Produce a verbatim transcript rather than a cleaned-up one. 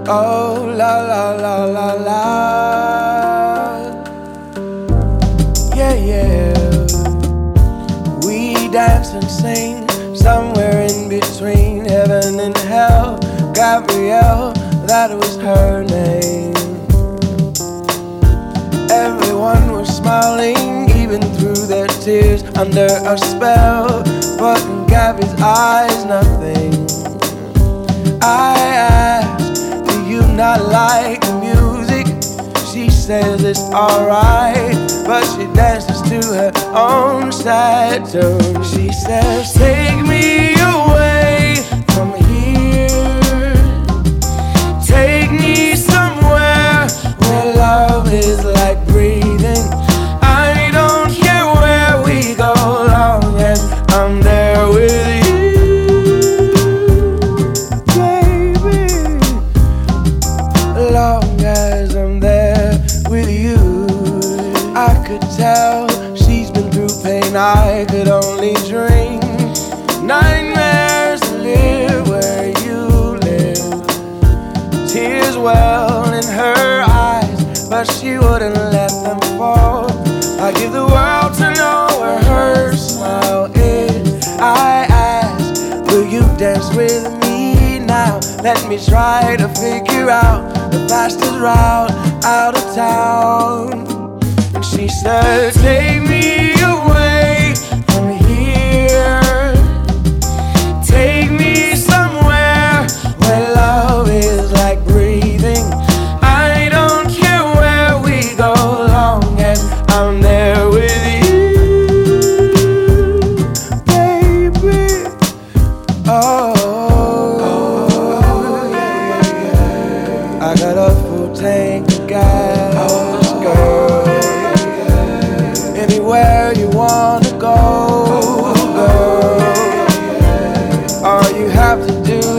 Oh, la la la la la. Yeah, yeah. We dance and sing somewhere in between heaven and hell. Gabrielle, that was her name. Everyone was smiling, even through their tears, under a spell. But in Gabby's eyes, nothing. I asked, do you not like the music? She says it's alright, but she dances to her own sad tune. She says, take me away from here, take me somewhere where love is like breathing. I don't care where we go, long as I'm there with you. Long as I'm there with you. I could tell she's been through pain I could only dream. Nightmares to live where you live. Tears well in her eyes, but she wouldn't let them fall. I give the world to know where her smile is. I ask, will you dance with me now? Let me try to figure out the fastest route out of town. And she said, take me away from here, take me somewhere where love is like breathing. I don't care where we go, long as I'm there with you, baby. Oh, I got a full tank of gas, girl. Anywhere you wanna go, girl. All you have to do